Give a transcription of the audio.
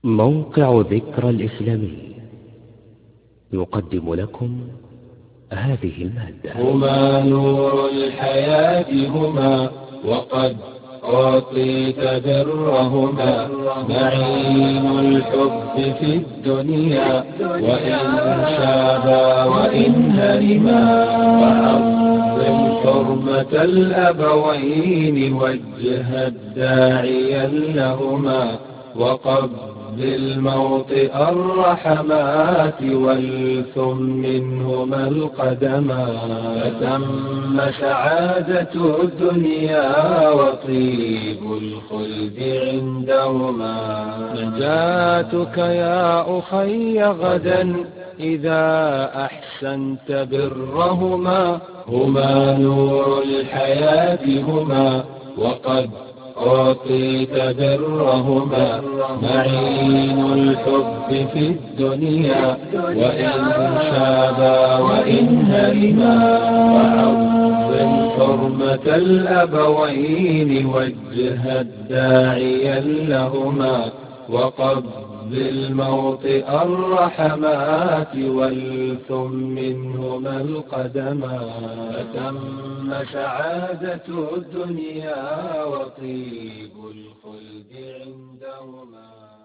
موقع ذكرى الإسلامي يقدم لكم هذه المادة. هما نور الحياة هما وقد أعطيت برهما، معين الحب في الدنيا وإن شابا وإن هرما، فعظم حرمة الأبوين وجه الداعيا لهما، وقبل موطئ الرحمات والثم منهما القدما، فتم سعادة الدنيا وطيب الخلد عندهما. نجاتك يا أخي غدا إذا أحسنت برهما، هما نور الحياة هما وقد أعطيت برهما، معين الحب في الدنيا وإن شابا وإن هرما، وعظم حرمة الأبوين وجه الداعيا لهما، وقبل موطئ الرحمات والثم منهما القدما، فتم سعادة الدنيا وطيب الخلد عندهما.